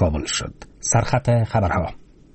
کابل شد. سرخط خبرها.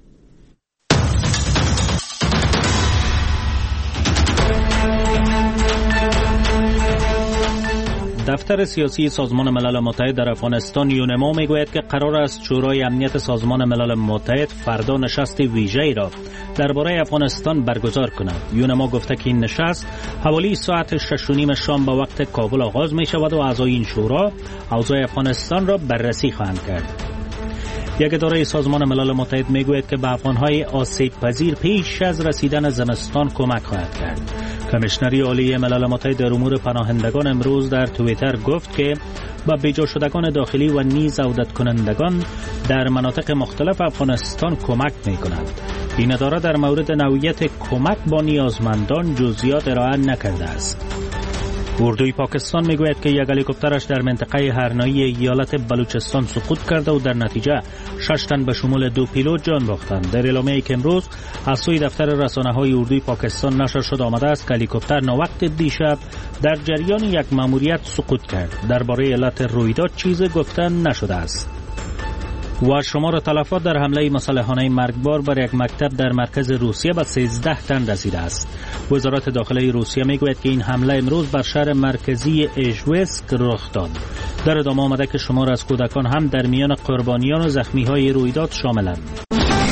دفتر سیاسی سازمان ملل متحد در افغانستان یونما میگوید که قرار است شورای امنیت سازمان ملل متحد فردا نشست ویژه‌ای را درباره افغانستان برگزار کند. یونما گفته که این نشست حوالی ساعت 6:30 شام به وقت کابل آغاز می شود و اعضای این شورا اوضاع افغانستان را بررسی خواهند کرد. یک اداره سازمان ملل متحد میگوید که به افغانهای آسیب پذیر پیش از رسیدن زمستان کمک خواهد کرد. کمیشنری عالی ملل متحد در امور پناهندگان امروز در توییتر گفت که با بیجا شدگان داخلی و نیز عودت کنندگان در مناطق مختلف افغانستان کمک می کند. این اداره در مورد نوعیت کمک با نیازمندان جزئیات ارائه نکرده است. اردوی پاکستان میگوید که یک هلیکوپترش در منطقه هرنایی ایالت بلوچستان سقوط کرده و در نتیجه 6 تن به شمول 2 پیلوت جان باختند. در اعلامیه‌ای که امروز از سوی دفتر رسانه‌های اردوی پاکستان نشر شد آمده است که هلیکوپتر ناوقت دیشب در جریان یک ماموریت سقوط کرد. درباره علت رویداد چیزی گفته نشده است. و شمار تلفات در حمله مسلحانه مرگبار بر یک مکتب در مرکز روسیه به 13 تن رسیده است. وزارت داخلی روسیه میگوید که این حمله امروز بر شهر مرکزی ایژوسک رخ داد. در ادامه آمده که شمار از کودکان هم در میان قربانیان و زخمی‌های رویداد شاملند.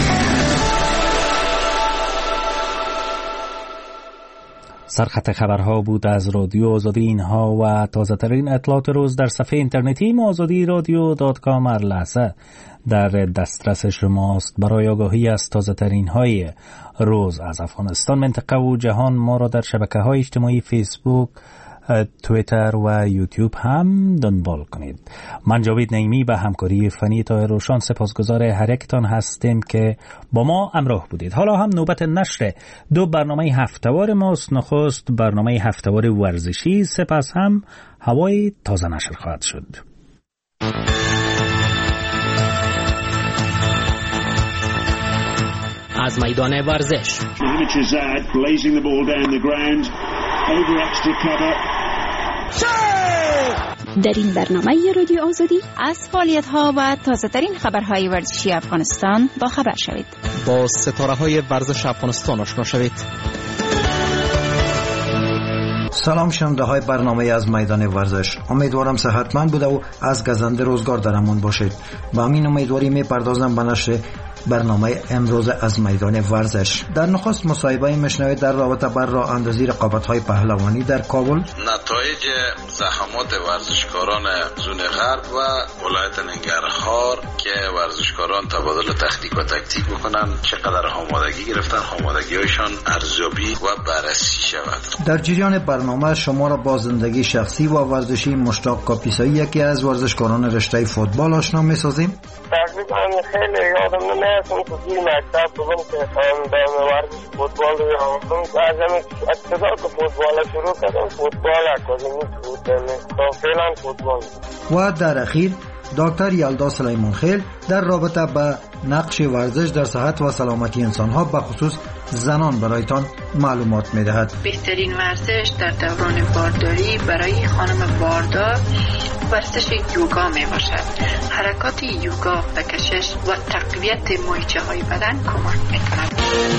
سرخط خبرها بود از رادیو آزادی. اینها و تازه ترین اطلاعات روز در صفحه اینترنتی azadiradio.com هر لحظه در دسترس شماست. برای آگاهی از تازه ترین های روز از افغانستان، منطقه و جهان ما را در شبکه های اجتماعی فیسبوک، تویتر و یوتیوب هم دنبال کنید. من جاوید نعیمی به همکاری فنی طاهر روشان سپاسگزار هر یکتان هستیم که با ما همراه بودید. حالا هم نوبت نشر 2 برنامه هفتهوار ماست. نخست برنامه هفتهوار ورزشی، سپس هم هوای تازه نشر خواهد شد. از میدان ورزش در این برنامه رادیو آزادی از فعالیت‌ها و تازه‌ترین خبرهای ورزشی افغانستان با خبر شوید. با ستاره‌های ورزش افغانستان آشنا شوید. سلام شنونده برنامه از میدان ورزش. امیدوارم صحتمند بوده و از گزنده روزگار در امان باشید. با همین امیدواری میپردازم به نشر برنامه امروز از میدان ورزش. در نخست مصاحبه میشنوید در رابطه با راه اندازی رقابت‌های پهلوانی در کابل، نتایج زحمات ورزشکاران زون غرب و ولایت ننگرهار که ورزشکاران تبادل تکنیک و تاکتیک بکنن، چقدر آمادگی گرفتن، آمادگی‌هایشان ارزیابی و بررسی شود. در جریان برنامه شما را با زندگی شخصی و ورزشی مشتاق کاپیسایی، یکی از ورزشکاران رشته فوتبال آشنا می‌سازیم. تقریبا خیلی یادم نمیاد که توی مکتب بودم که در ورزش فوتبال رو یادم از همین ابتدا که فوتبال شروع کردم، فوتبال اکادمی بود تا فعلا فوتبال. و در اخیر دکتر یلدا سلیمان خیل در رابطه با نقش ورزش در صحت و سلامتی انسان‌ها به خصوص زنان برایتان معلومات می‌دهد. بهترین ورزش در دوران بارداری برای خانم باردار ورزش یوگا میباشد. حرکات یوگا به کشش و تقویت مایچه‌های بدن کمک می‌کند.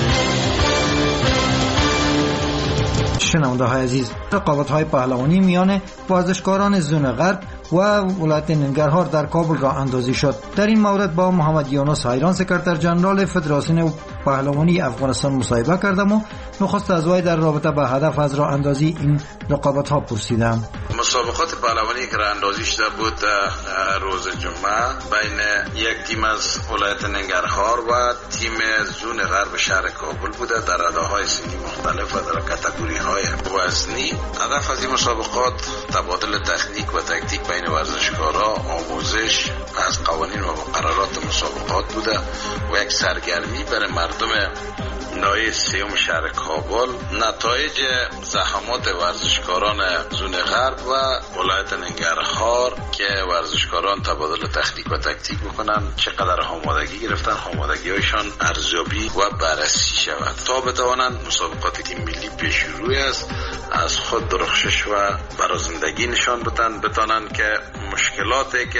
شنونده‌های عزیز، رقابت‌های پهلوانی میان ورزشکاران زون غرب و ولایت ننگرهار در کابل راه اندازی شد. در این مورد با محمد یونس حیران، سکرتر جنرال فدراسیون پهلوانی افغانستان مصاحبه کردم و نخست از وی در رابطه با هدف از راه اندازی این رقابت‌ها پرسیدم. مسابقات پهلوانی که راه اندازی شده بود روز جمعه بین یک تیم از ولایت ننگرهار و تیم زون غرب شهر کابل بوده در رده‌های سنی مختلف و در کاتگوری‌های وزنی. هدف از این مسابقات تبادل تکنیک و تاکتیک بین ورزشکارا، آموزش از قوانین و مقررات مسابقات بوده و یک سرگرمی برای مردم ناحیه سیوم شهر کابل. نتایج زحمات ورزشکاران زون غرب و ولایت ننگرهار که ورزشکاران تبادل تکنیک و تاکتیک بکنن، چقدر آمادگی گرفتن، آمادگی‌هایشان ارزیابی و بررسی شود تا بتوانند مسابقات تیم ملی پیش روی است از خود درخشش و برازندگی نشان بدن، بتوانند که مشکلاتی که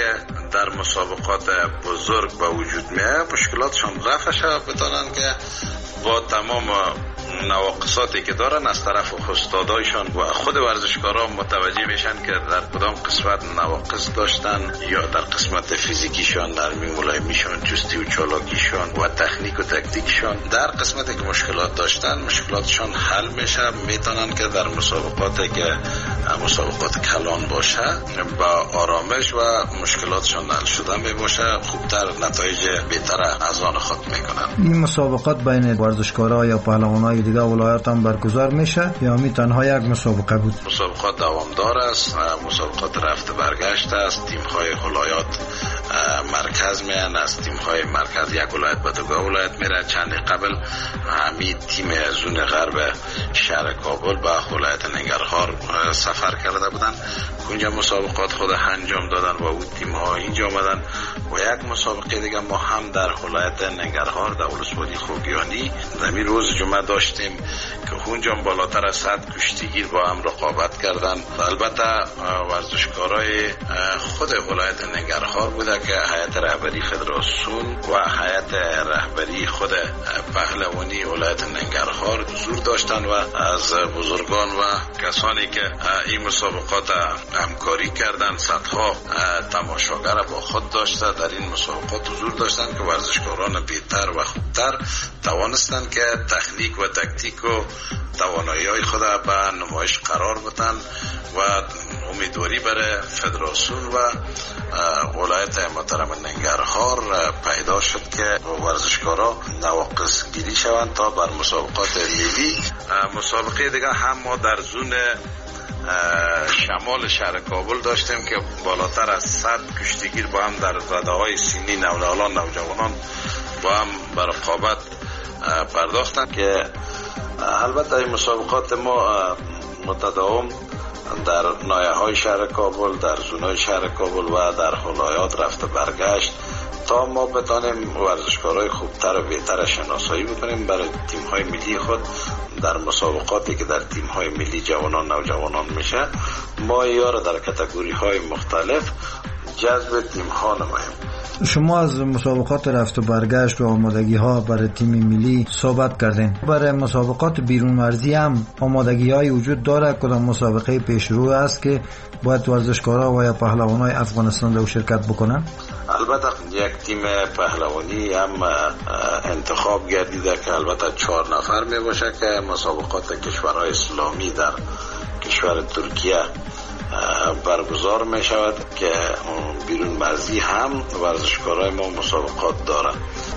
در مسابقات بزرگ به وجود میاد مشکلاتشان رفع شود، بتانند که با تمام نواقصاتی که دارن از طرف استادایشان و خود ورزشکارا متوجه میشن که در کدام قسمت نواقص داشتن، یا در قسمت فیزیکیشان، در ملایمیشان، چستی و چالاکیشان و تکنیک و تکتیکشان. در قسمتی که مشکلات داشتن مشکلاتشان حل میشه، میتونن که در مسابقاتی که مسابقات کلان باشه با آرامش و مشکلاتشان حل شده میباشه، خوبتر نتایج بهتر از آن خود میکنن. این مسابقات بین ورزشکارا یا پهلوانای دیگه ولایت هم برگزار میشه یا می تنها یک مسابقه بود؟ مسابقات دوامدار است، مسابقات رفت برگشت است. تیم های ولایات مرکز میان، از تیم های مرکز یک ولایت به دیگر ولایت میره. چند قبل همین تیم زون غرب شهر کابل به ولایت ننگرهار سفر کرده بودن، اونجا مسابقات خود انجام دادن و اون تیم ها اینجا آمدن. و یک مسابقه دیگه ما هم در ولایت ننگرهار در ولسوالی خوگیانی زمین روز جمعه داشتیم که اونجا بالاتر از 100 کشتیگیر با هم رقابت کردن. البته ورزشکارای خود ولایت ننگرهار بوده که هیئت رهبری فدراسیون و هیئت رهبری خود پهلوانی ولایت ننگرهار حضور داشتن و از بزرگان و کسانی که این مسابقات همکاری کردن، صدها تماشاگر با خود داشته در این مسابقات حضور داشتن که ورزشکاران بهتر و خوبتر توانستند که تکنیک و تکتیک و توانایی‌های خود به نمایش قرار بدن و امیدواری برای فدراسیون و ولایت محترم ننگرهار پیدا شد که ورزشکارا نواقص گیری شوند تا بر مسابقات ملی. مسابقه دیگه هم ما در زون شمال شهر کابل داشتیم که بالاتر از 100 کشتیگیر با هم در رده سنی نوجوانان با هم بر رقابت پرداختن که البته این مسابقات ما متداوم در نایه های شهر کابل، در زونای شهر کابل و در ولایات رفته برگشت تا ما بتانیم ورزشکارای خوبتر و بهتر شناسایی بکنیم برای تیم های ملی خود. در مسابقاتی که در تیم های ملی جوانان نوجوانان میشه، ما یار در کاتگوری های مختلف جذب تیم ها نماییم. شما از مسابقات رفت و برگشت و آمادگی ها برای تیم ملی صحبت کردین. برای مسابقات بیرون مرزی هم آمادگی های وجود داره؟ کدام مسابقه پیشرو است که باید ورزشکارا و یا پهلوانای افغانستان رو شرکت بکنن؟ البته یک تیم پهلوانی هم انتخاب گردیده که البته 4 نفر می باشه که مسابقات کشورهای اسلامی در کشور ترکیه برگزار می شود که بیرون مرزی هم ورزشکارای ما مسابقات دارند.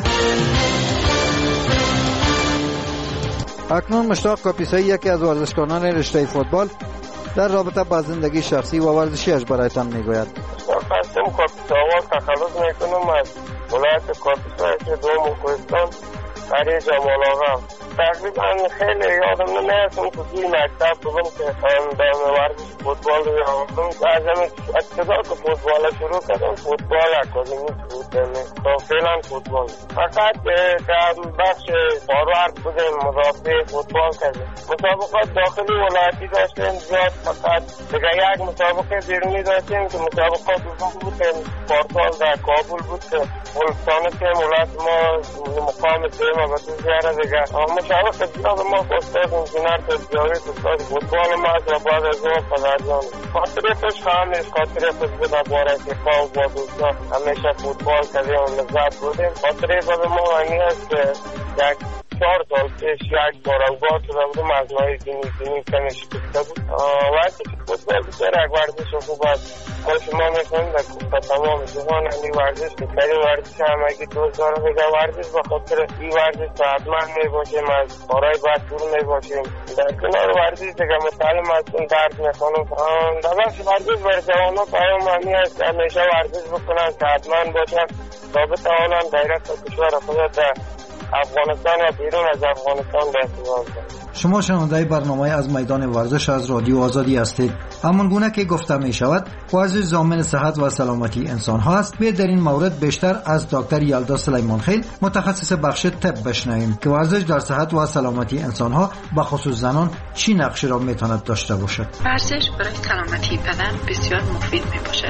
اکنون مشتاق کاپیسایی یکی از ورزشکاران رشته فوتبال در رابطه با زندگی شخصی و ورزشیش برایتان میگوید. خواستم کاپیساوار تخلص میکنم از ولایت کاپیسایی که دوم کوهستان قریه جمال آقا. تقریبا خیلی یادم نمیاد که توی مکتب بودم که در ورزش فوتبال رو یادم. از همین ابتدا که فوتبال شروع کردم فوتبال اکادمی بود، تا فعلا فوتبال. فقط بخش فاروارد بودیم، مدافع فوتبال کردیم. مسابقات داخلی ولایتی داشتیم زیاد، فقط دیگه یک مسابقه بیرونی داشتیم که مسابقات بود پارسال در کابل بود که ولستان که ولایت ما مقام دیم و تو زیاره دیگه مشاوره زیاد ما استاد انجینر تجاری استاد فوتبال ما از بعد از اون پدرجان خاطره خوش خواهمش خاطره خوش بود باره که کام با دوستان همیشه فوتبال کردیم و لذت بودیم. خاطره بود ما همی هست که یک 4 سال پیش یک بار اوگاه شده بودم از ماهی دینی کمی شکسته بود. وقتی که فوتبال بسیار یک ورزش خوب است. ما شما میکنیم در تمام جهان همی ورزش که کاری ورزش همگی دوستان بگه ورزش به خاطر این ورزش صحتمند میباشیم، از کارهای باید دور میباشیم. در کنار ورزش دیگه متعلم هستیم، درد میخوانم. در بخش ورزش برای جوانان پیام همی هست که همیشه ورزش بکنن، صحتمند باشن تا بتوانن غیرت کشور خود در افغانستان و بیرون از افغانستان به استفاده کنند. شما شنونده برنامه از میدان ورزش از رادیو آزادی هستید. همان گونه که گفته می شود ورزش ضامن صحت و سلامتی انسان ها است. بیاید در این مورد بیشتر از دکتر یلدا سلیمانخیل متخصص بخش طب بشنویم که ورزش در صحت و سلامتی انسان ها به خصوص زنان چی نقشی را میتواند داشته باشد. ورزش برای سلامتی بدن بسیار مفید می باشد.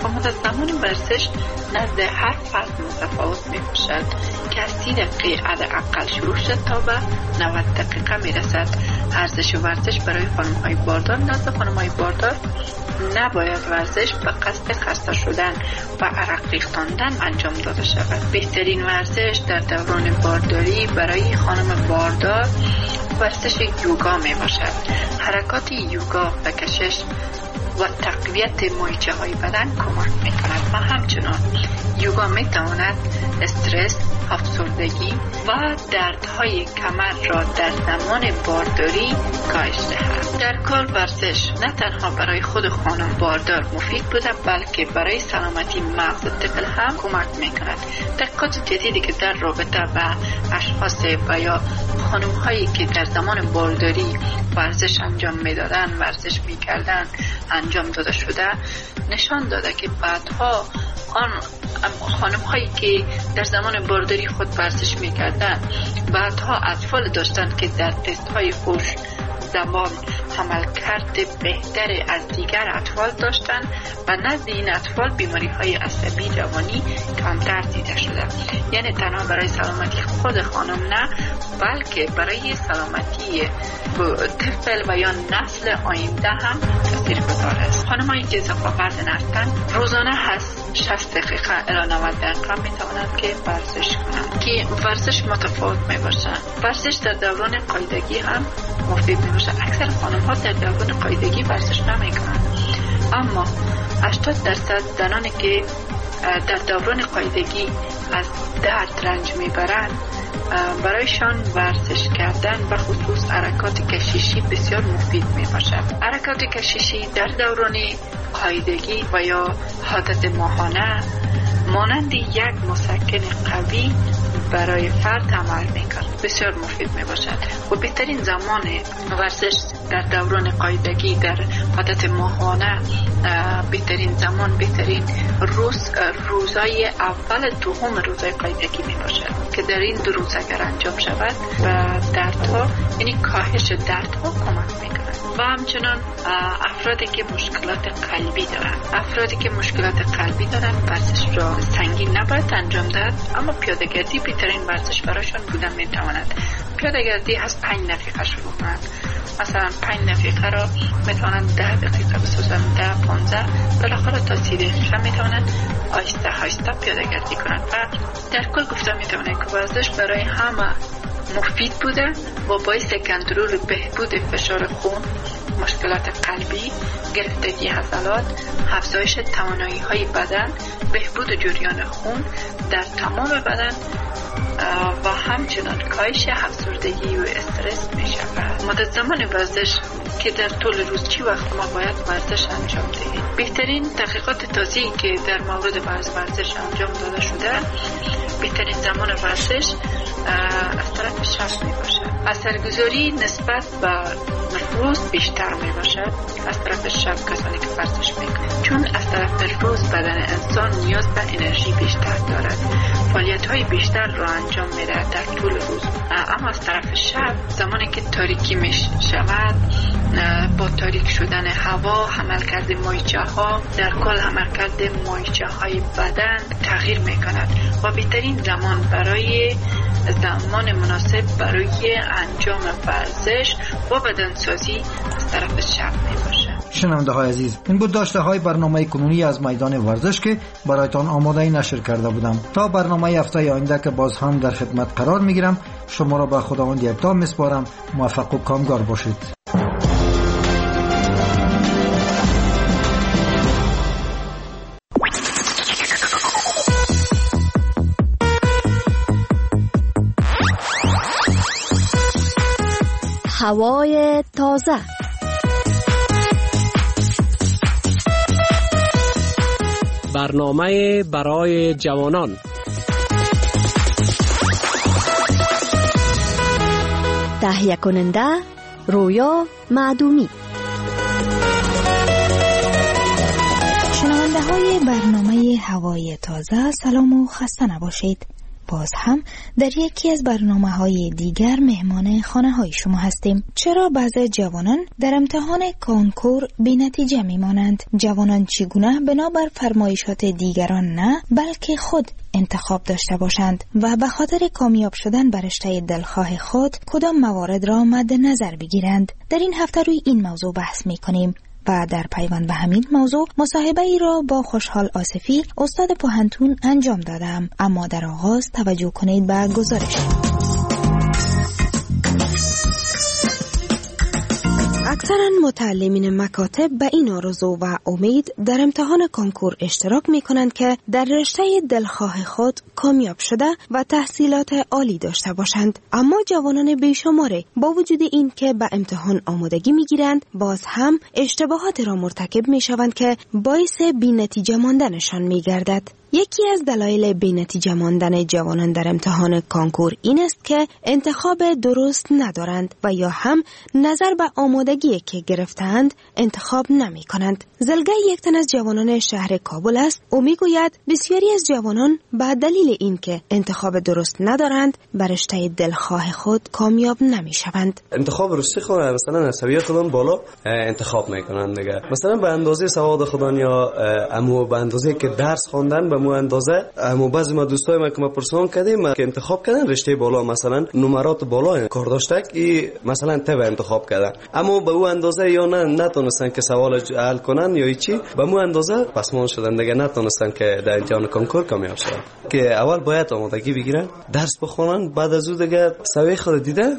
و مدت زمان ورزش نزد هر فرد متفاوت می باشد که از 30 دقیقه حداقل شروع شد تا به 90 دقیقه می رسد. ارزش ورزش برای خانم‌های باردار نزد خانم‌های باردار نباید ورزش به قصد خسته شدن و عرق ریختاندن انجام داده شود. بهترین ورزش در دوران بارداری برای خانم باردار ورزش یوگا می باشد. حرکات یوگا و کشش و تقویت مایچه های بدن کمک می کند و همچنان یوگا می تواند استرس، افسردگی و دردهای کمر را در زمان بارداری کاهش دهد. در کل ورزش نه تنها برای خود خانم باردار مفید بوده بلکه برای سلامتی مغز طفل هم کمک می کند. تحقیقات جدیدی که در رابطه با اشخاص و یا خانم هایی که در زمان بارداری ورزش انجام می دادن ورزش می کردن انجام داده شده نشان داده که بعدها آن خانم هایی که در زمان بارداری خود ورزش می کردن بعدها اطفال داشتن که در تست های خوش زمان عملکرد بهتر از دیگر اطفال داشتند و نزد این اطفال بیماری های عصبی روانی کمتر دیده شده. یعنی تنها برای سلامتی خود خانم نه بلکه برای سلامتی طفل و یا نسل آینده هم تاثیرگذار است. خانم‌هایی که اضافه وزن هستند روزانه 60 دقیقه الی 90 دقیقه می توانند که ورزش کنند که ورزش متفاوت می باشد. ورزش در دوران قاعدگی هم مفید می باشد. اکثر خانم‌ها در دوران قاعدگی ورزش نمی کنند اما 80% زنانی که در دوران قاعدگی از درد رنج می برند برایشان ورزش کردن و خصوص حرکات کششی بسیار مفید می باشد. حرکات کششی در دوران قاعدگی و یا عادت ماهانه مانند یک مسکن قوی برای فرد عمل می کند. بسیار مفید می باشد و بهترین زمان ورزش در دوران قاعدگی در عادت ماهانه بهترین زمان بهترین روزای اول دوم روزای قاعدگی می باشد که در این 2 روز اگر انجام شود و دردها یعنی کاهش دردها کمک می کند. و همچنان افرادی که مشکلات قلبی دارند ورزش را سنگین نباید انجام داد اما پیاده‌گردی بهترین ورزش برایشان بودن می تواند. پیاده‌گردی از 5 دقیقه شروع کنند. مثلا 5 دقیقه را می توانند 10 دقیقه بسازند 10-15 بالاخره تا 30 دقیقه می توانند آهسته پیاده‌گردی کنند و در کل گفتم می توانند که ورزش برای همه مفید بوده و باعث کنترل بهبود فشار خون، مشکلات قلبی، گرفتگی عضلات، افزایش توانایی‌های بدن، بهبود جریان خون در تمام بدن و همچنان کاهش افسردگی و استرس می‌شود. مدت زمان ورزش که در طول روز چی وقت ما باید ورزش انجام دهیم. بهترین تحقیقات تازه‌ای که در مورد ورزش انجام داده شده بهترین زمان ورزش از طرف شب می باشد. اثرگذاری نسبت به روز بیشتر می باشد از طرف شب کسانی که ورزش می کنند چون از طرف روز بدن انسان نیاز به انرژی بیشتر دارد فعالیت های بیشتر را انجام می دهد در طول روز اما از طرف شب زمانی که تاریکی می شود با تاریک شدن هوا عملکرد مایچه ها در کل عملکرد مایچه های بدن تغییر می کند و بهترین زمان برای زمان مناسب برای انجام ورزش و بدنسازی از طرف شب می باشه. شنونده های عزیز این بود داشته های برنامه کنونی از میدان ورزش که برایتان آماده نشر کرده بودم. تا برنامه هفته آینده که باز هم در خدمت قرار می گیرم شما را به خداوند یکتا می سپارم. موفق و کامگار باشید. هوای تازه برنامه برای جوانان تهیه کننده رویا معدومی. شنونده های برنامه هوای تازه سلام و خسته نباشید. باز هم در یکی از برنامه‌های دیگر مهمان خانه‌های شما هستیم. چرا بعضی جوانان در امتحان کنکور بی‌نتیجه می‌مانند؟ جوانان چگونه بنابر فرمایشات دیگران نه بلکه خود انتخاب داشته باشند و به خاطر کامیاب شدن بر رشته دلخواه خود کدام موارد را مد نظر بگیرند؟ در این هفته روی این موضوع بحث می‌کنیم و در پیوند به همین موضوع مصاحبه ای را با خوشحال آصفی استاد پوهنتون انجام دادم. اما در آغاز توجه کنید به گزارش. اکثرا متعلمین مکاتب به این آرزو و امید در امتحان کنکور اشتراک می کنند که در رشته دلخواه خود کامیاب شده و تحصیلات عالی داشته باشند. اما جوانان بیشماره با وجود این که به امتحان آمادگی می گیرند باز هم اشتباهات را مرتکب می شوند که باعث بی‌نتیجه ماندنشان می گردد. یکی از دلایل بی‌نتیجه ماندن جوانان در امتحان کنکور این است که انتخاب درست ندارند و یا هم نظر به آمادگی که گرفتند انتخاب نمی کنند. زلگه یک تن از جوانان شهر کابل است. او می گوید بسیاری از جوانان به دلیل این که انتخاب درست ندارند بر رشته دلخواه خود کامیاب نمی شوند. انتخاب رشته خود مثلا از سویه خودم بالا انتخاب می کنند دیگه. مثلا به اندازه سواد خودن یا امو به اندازه که درس خواندن به مو اندازه اما بعضی ما دوستای ما که ما پرسان کردیم که انتخاب کردن رشته بالا مثلا نمرات بالا کار داشته که مثلا تبع انتخاب کردن اما به اون اندازه یا نه نتونستن که سوال حل کنن یا چی به اون اندازه پسمان شدن دیگه نتونستن که در امتحان کنکور کامیاب شدن. که اول باید آمادگی بگیرن درس بخونن بعد از اون دیگه سوی خود دیده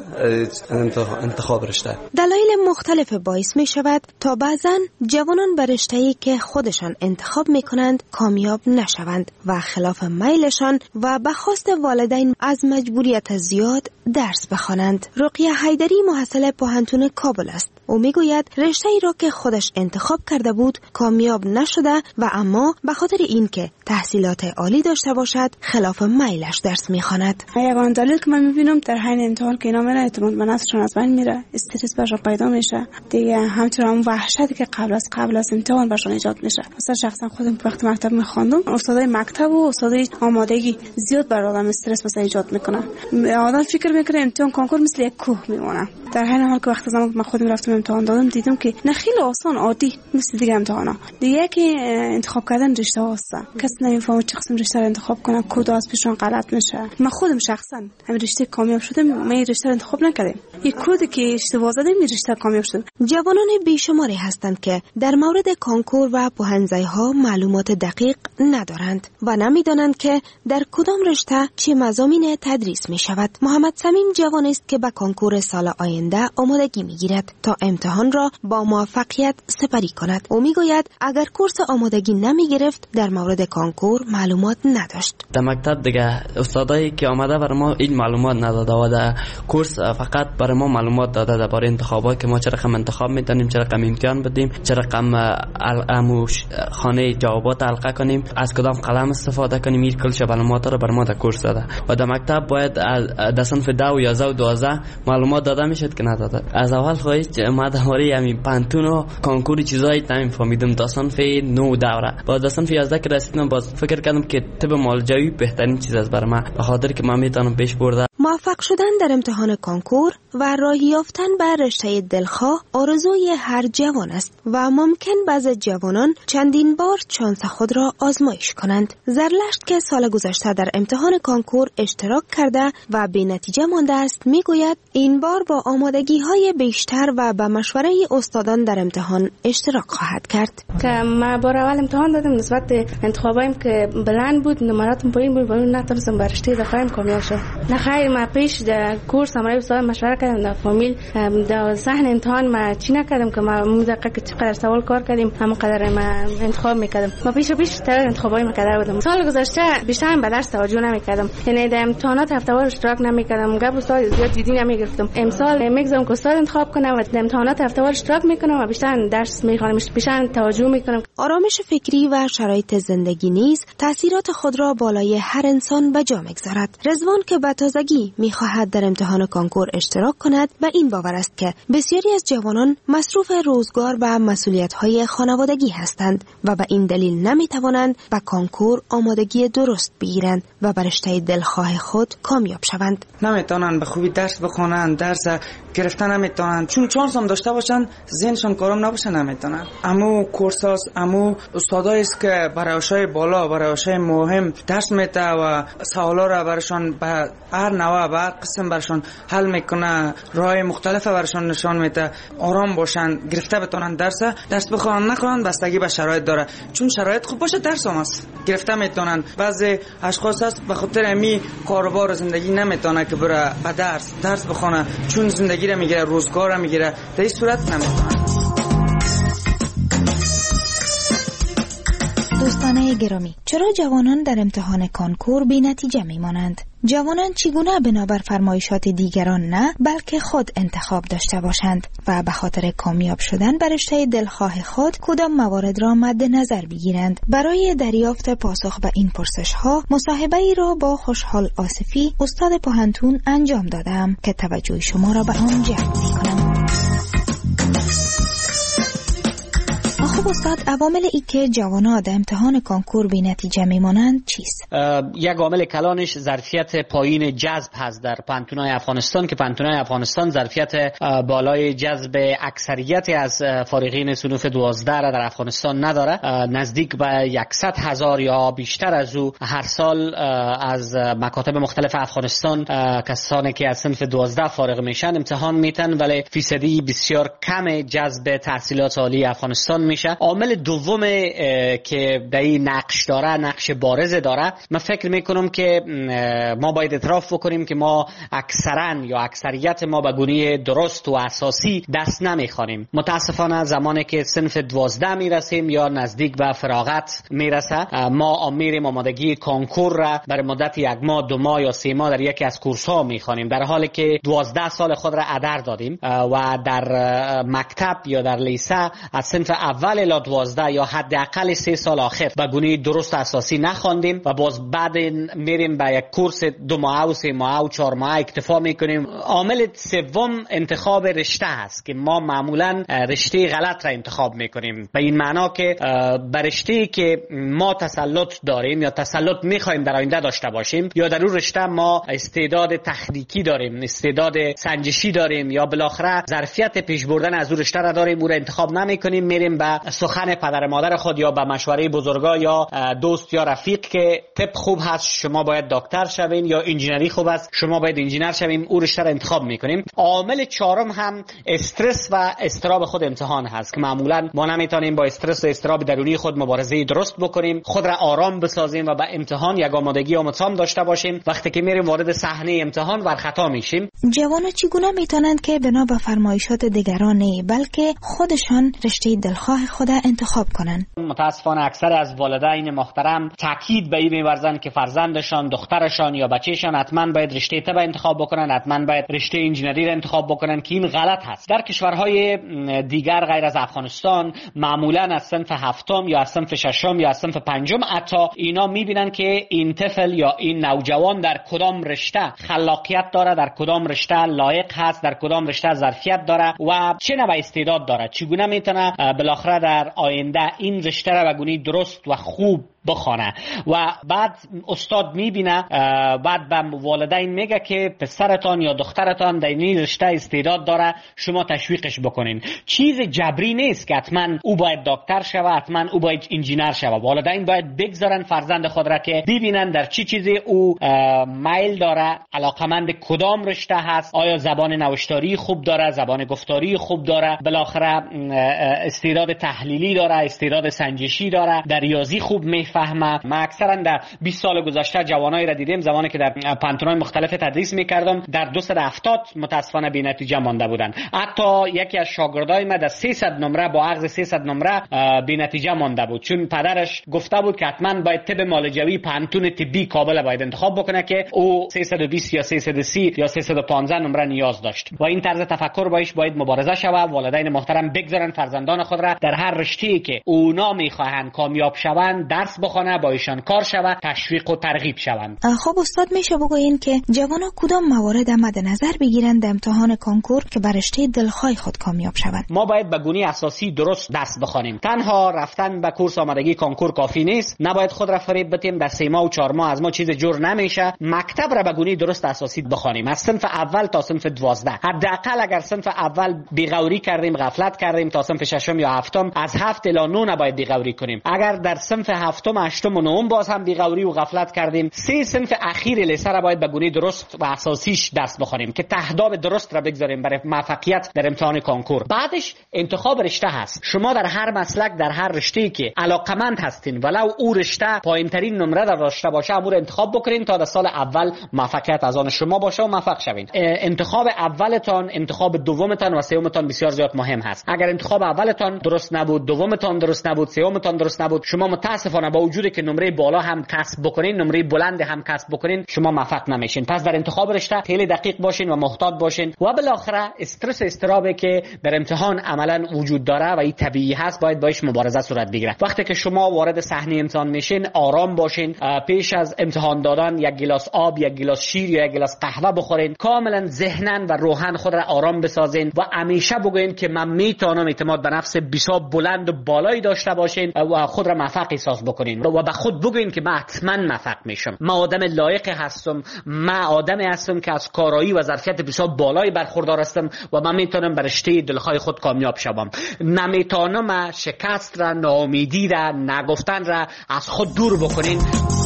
انتخاب رشته. دلایل مختلف باعث می شود تا بعضن جوانان بر رشته‌ای که خودشان انتخاب می کنند کامیاب نشوند و خلاف میلشان و به خواست والدین از مجبوریت زیاد درس بخوانند. رقیه حیدری محصل پوهنتون کابل است. او میگوید رشته ای را که خودش انتخاب کرده بود کامیاب نشده و اما به خاطر اینکه تحصیلات عالی داشته باشد خلاف میلش درس میخواند. یگانه دلیل که من میبینم در حین امتحان که اینا میره اعتماد به نفسشون از بین میره، استرس برشون پیدا میشه دیگه، همچنین اون وحشتی که قبل از امتحان برشون ایجاد میشه. مثلا شخصا خودم وقتی مکتب میخواندم استادای مکتب و استادای آمادگی زیاد بر آدم استرس مثلا ایجاد میکنه. آدم فکر میکنه امتحان کنکور مثل یک کوه میمونه، در حین حال که وقتی زمان من خودم رفتم امتحان دادم دیدم که نه خیلی آسان عادی مثل دیگه امتحانا. دیگه که انتخاب کردن رشته هاست، کسی نمیفهمه چه قسم رشته رو انتخاب کنه، کد از پیشون غلط میشه. من خودم شخصا همین رشته کامیاب شدم، من رشته رو انتخاب نکردم، یک کدی که اشتباه زدم این رشته کامیاب شدم. جوانان بیشماری هستند که در مورد کنکور و پوهنځی‌ها معلومات دقیق ندارند و نمیدانند که در کدام رشته چه مضامین تدریس می شود. محمد صمیم جوانی است که به کنکور سال آینده آمادگی میگیرد تا امتحان را با موفقیت سپری کند. او میگوید اگر کورس آمادگی نمی گرفت در مورد کنکور معلومات نداشت. در مکتب دیگه استادایی که آمده برای ما این معلومات نداده و در کورس فقط برای ما معلومات داده درباره انتخابات که ما چه رقم انتخاب میتونیم، چه رقم امتحان بدیم، چه رقم خانه جوابات حلقه کنیم، از کدام قلم استفاده کنیم. این کل معلومات رو برای ما در کورس داده و در مکتب باید در صنف 10 و 11 و 12 معلومات داده میشد که نداده. از اول خواهید ما درباره همین پانتون و کنکور چیزایی نمیفهمیدم تا صنف 9 دوره. بعد صنف 11 که رسیدم باز فکر کردم که طب معالجوی بهترین چیز است برای من، به خاطر که من میتونم پیش برده. موفق شدن در امتحان کنکور و راه یافتن به رشته دلخواه آرزوی هر جوان است و ممکن بعضی جوانان چندین بار شانس خود را آزمایش کنند. زرلشت که سال گذشته در امتحان کنکور اشتراک کرده و به نتیجه مانده است میگوید این بار با آمادگی‌های بیشتر و با مشوره استادان در امتحان اشتراک خواهد کرد. که ما بار اول امتحان دادم نسبت انتخابایم که بلند بود، نمراتم پایین بود، ولی نتونستم بر رشته دلخواهم کامیاب شدم. نخیر ما پیش در کورس امروز استاد مشوره کردم در فامیل در صحن امتحان ما چی نکردم که ما دقیقاً چقدر سوال کار کردیم همونقدر ما انتخاب میکردم. ما پیش تر انتخابای کرده بودم. سال گذشته بیشتر به درس توجه نمیکردم، یعنی در امتحانات هفته‌وار اشتراک نمیکردم، گپ استاد زیاد جدی نمیگرفتم. امسال میگذارم که استاد انتخاب کنم و در امتحانات هفته‌وار اشتراک میکنم و بیشتر درس میخوانم، بیشتر توجه میکنم. آرامش فکری و شرایط زندگی نیز تاثیرات خود را بالای هر انسان به جا میگذارد. رضوان که به تازگی میخواهد در امتحان کنکور اشتراک اشتراک کند و این باور است که بسیاری از جوانان مصروف روزگار و مسئولیت‌های خانوادگی هستند و به این دلیل نمی‌توانند به کانکور آمادگی درست بگیرند و بر رشته دلخواه خود کامیاب شوند. نمیتونن به خوبی درس بخونن، درس گرفتن نمیتونن، چون چانس هم داشته باشن ذهنشون کارم نباشه نمیتونن. امو کورساس، امو استادایی است که برای اشای بالا، برای اشای مهم درس میده و سوالا را برشان به هر نوع و هر قسم برشان حل میکنه، راه مختلف برشان نشان میده، آرام باشن، گرفته بتونن درس بخونن نخونن بستگی به شرایط داره. چون شرایط خوب باشه درس هم است گرفته میتونن. بعضی اشخاص هست به خاطر امی کاروبار زندگی نمیتونه که بره به درس بخونه، چون زندگی را میگیره، روزگار را میگیره، در این صورت نمیتونه. دوستان گرامی، چرا جوانان در امتحان کانکور بی نتیجه میمانند؟ جوانان چگونه بنابر فرمایشات دیگران نه بلکه خود انتخاب داشته باشند و به خاطر کامیاب شدن بر رشته دلخواه خود کدام موارد را مد نظر بگیرند؟ برای دریافت پاسخ به این پرسش ها مصاحبه ای را با خوشحال آصفی استاد پوهنتون انجام دادم که توجه شما را به آن جلب می‌کنم. خب استاد، عوامل ای که جوانان در امتحان کانکور بی نتیجه میمانند چیست؟ یک عامل کلانش ظرفیت پایین جذب هست در پانتونای افغانستان که پانتونای افغانستان ظرفیت بالای جذب اکثریت از فارغین صنوف 12 را در افغانستان نداره. نزدیک به 100,000 یا بیشتر از او هر سال از مکاتب مختلف افغانستان کسانی که از صنف 12 فارغ میشن امتحان میتن، ولی فیصدی بسیار کم جذب تحصیلات عالی افغانستان میشه. عامل دوم که در این نقش داره، نقش بارز داره، من فکر میکنم که ما باید اعتراف بکنیم که ما اکثرا یا اکثریت ما به گونه درست و اساسی دست نمیخوانیم. متاسفانه زمانی که صنف 12 میرسیم یا نزدیک به فراغت میرسه، ما میریم آمادگی کانکور را برای مدت 1 ماه 2 ماه یا 3 ماه در یکی از کورس ها میخوانیم، در حالی که 12 سال خود را هدر دادیم و در مکتب یا در لیسه از صنف اول الی 12 یا حداقل 3 سال آخر به گونه درست اساسی نخواندیم و باز بعد میریم به یک کورس 2 ماه و 3 ماه و 4 ماه اکتفا میکنیم. عامل سوم انتخاب رشته است که ما معمولا رشته غلط را انتخاب میکنیم، به این معنا که به رشته‌ای که ما تسلط داریم یا تسلط میخوایم در آینده داشته باشیم یا در اون رشته ما استعداد تخنیکی داریم، استعداد سنجشی داریم یا بالاخره ظرفیت پیش بردن از اون رشته را داریم، اون را انتخاب نمیکنیم، میریم به سخن پدر مادر خود یا به مشوره بزرگا یا دوست یا رفیق که طب خوب هست شما باید دکتر شوین یا انجینری خوب است شما باید انجینر شوین، او رشته را انتخاب میکنیم. عامل چهارم هم استرس و اضطراب خود امتحان هست که معمولا ما نمیتونیم با استرس و اضطراب درونی خود مبارزه درست بکنیم، خود را آرام بسازیم و به امتحان یک آمادگی متمام داشته باشیم. وقتی که میریم وارد صحنه امتحان ور خطا میشیم. جوانان چگونه میتونند که بنا به فرمایشات دیگران نه بلکه خودشان رشته دلخواه خود انتخاب کنند؟ متاسفانه اکثر از والدین محترم تاکید به این می‌ورزند که فرزندشان، دخترشان یا بچه‌شان حتما باید رشته طب انتخاب بکنن، حتما باید رشته انجینری را انتخاب بکنن که این غلط هست. در کشورهای دیگر غیر از افغانستان معمولا از صنف هفتم یا از صنف ششم یا از صنف پنجم حتی اینا می‌بینن که این طفل یا این نوجوان در کدام رشته خلاقیت داره، در کدام رشته لایق هست، در کدام رشته ظرفیت داره و چه نوع استعداد داره، چگونه میتونه بالاخره در آینده این رشته را به گونه درست و خوب بخونه. و بعد استاد میبینه، بعد به والدین میگه که پسرتان یا دخترتان در این رشته استعداد داره، شما تشویقش بکنین. چیز جبری نیست که حتما او باید دکتر شوه، حتما او باید انجینر شوه. والدین باید بگذارن فرزند خود را که ببینن در چی چیزی او میل داره، علاقمند کدام رشته هست، آیا زبان نوشتاری خوب داره، زبان گفتاری خوب داره، بالاخره استعداد تحلیلی داره، استعداد سنجشی داره، در ریاضی خوب فهمه. ما اکثرا در 20 سال گذشته جوانایی را دیدیم زمانی که در پانتونای مختلف تدریس میکردم در 270 متاسفانه بی نتیجه مانده بودن. حتی یکی از شاگردای ما در 300 نمره با اخذ 300 نمره بی نتیجه مانده بود، چون پدرش گفته بود که حتما باید طب معالجوی پانتون طبی کابل باید انتخاب بکنه که او 320 یا 330 یا 315 نمره نیاز داشت و این طرز تفکر باید مبارزه شود. والدین محترم بگذارن فرزندان خود را در هر رشته‌ای که اونا میخواهند کامیاب شوند درس بخونه، با ایشان کار شود، تشویق و ترغیب شوند. خب استاد میشه بگوین که جوانان کدام موارد مد نظر بگیرند در امتحان کنکور که بر رشته دلخواه خود کامیاب شوند؟ ما باید به گونه اساسی درست درس بخوانیم. تنها رفتن به کورس آمادگی کنکور کافی نیست. نباید خود را فریب بدیم در 3 ماه و 4 ماه از ما چیز جور نمیشه. مکتب را به گونه درست اساسی بخوانیم، از صنف اول تا صنف 12. حداقل اگر صنف اول بیغوری کردیم، غفلت کردیم، تا صنف 6 یا 7 از 7 الی 9 نباید بیغوری کنیم. اگر در صنف 7 8 و 9 باز هم بیغوری و غفلت کردیم، 3 صنف اخیر لیسه را باید به گونه درست و اساسیش درس بخوانیم که تهداب درست را بگذاریم برای موفقیت در امتحان کنکور. بعدش انتخاب رشته هست. شما در هر مسلک، در هر رشته‌ای که علاقمند هستین، ولو او رشته پایین‌ترین نمره را داشته باشه، امور انتخاب بکنین تا در سال اول موفقیت از آن شما باشه و موفق شوین. انتخاب اولتان، انتخاب دومتان و سومتان بسیار زیاد مهم هست. اگر انتخاب اولتان درست نبود، دومتان درست نبود، سومتان درست نبود، شما متاسفانه با وجودی که نمره بالا هم کسب بکنین، نمره بلند هم کسب بکنین، شما موفق نمیشین. پس در انتخاب رشته خیلی دقیق باشین و محتاط باشین و بالاخره استرس استرابی که در امتحان عملا وجود داره و این طبیعی هست باید باش مبارزه صورت بگیره. وقتی که شما وارد صحنه امتحان میشین، آرام باشین. پیش از امتحان دادن یک گلاس آب، یک گلاس شیر یا یک گلاس قهوه بخورین. کاملا ذهناً و روحاً خود را آرام بسازین و همیشه بگوین که من میتونم. اعتماد به نفس بسیار بلند و بالایی داشته باشین و خود را موفق احساس بکنین و به خود بگوین که من حتما موفق میشم. من آدم لایق هستم. من آدمی هستم که از کارایی و ظرفیت بسیار بالایی برخوردار هستم و من میتونم بر رشته دلخواه خود کامیاب شوم. نمیتونم شکست را، ناامیدی را، نگفتن را از خود دور بکنین.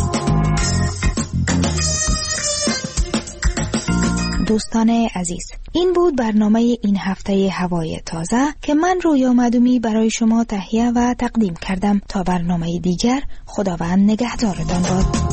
دوستان عزیز، این بود برنامه این هفته هوای تازه که من رویا معدومی برای شما تهیه و تقدیم کردم. تا برنامه دیگر، خداوند نگهدارتان باد.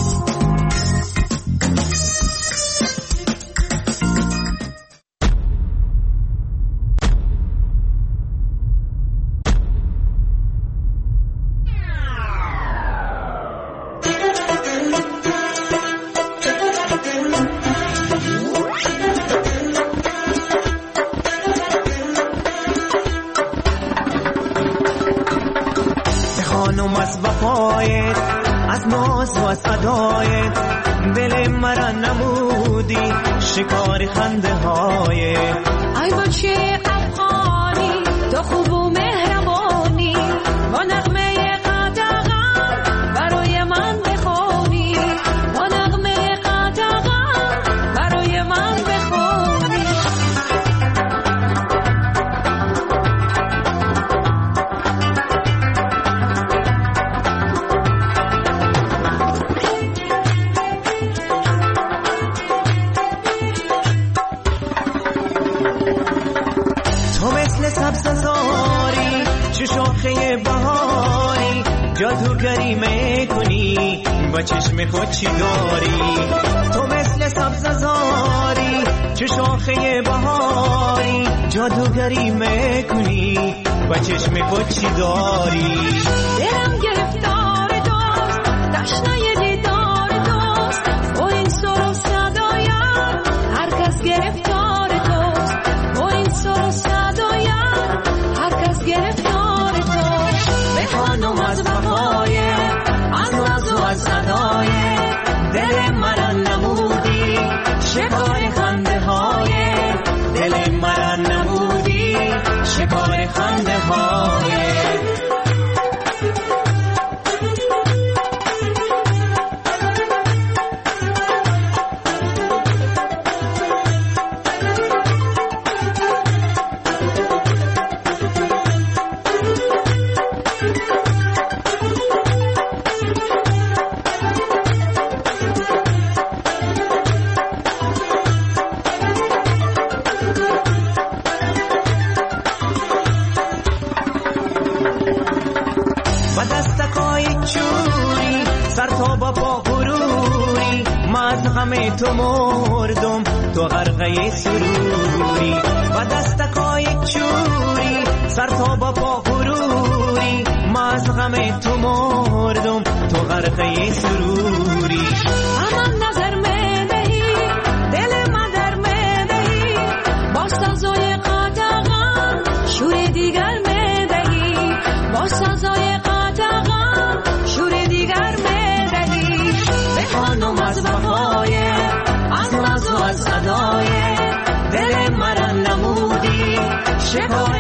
از ناز و از ادایت دل مرا نمودی شکار خنده های ای بچه افغانی تو خوب و مهربانی با نغمه قدغن برای من بخونی با نغمه قدغن برای من بخونی سبززاری چه شاخه بهاری جادوگری میکنی با چشم خود چی داری تو مثل سبززاری چه شاخه بهاری جادوگری میکنی با چشم خود چی داری دلم گرفتار دوست تشنه دیدار دوست با این سر و صدایم هر کس گرفتار دوست با این سر و صدایم هر کس گرفتار دوست بخوانم از وفای از ناز و از صدای دل مرا نمودی شکار خنده های دل مرا نمودی شکار خنده های تو مردم تو غرقه سروری و دستکای چوری سر تا با پا غروری ما از غم تو مردم تو غرقه سروری اما نظر میدهی دل من در میدهی با سازای قدغن شور دیگر میدهی با سازای قدغن شور دیگر شکار